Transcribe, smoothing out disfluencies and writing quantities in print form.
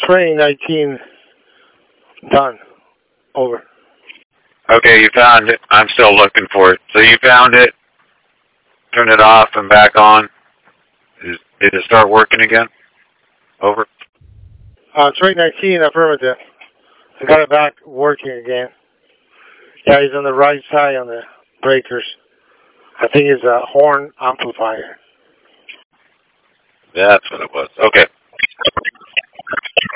Train 19 done. Over. Okay, you found it. I'm still looking for it. So you found it, turn it off and back on. Did it start working again? Over. Train 19, affirmative. I got it back working again. Yeah, he's on the right side on the breakers. I think it's a horn amplifier. That's what it was. Okay.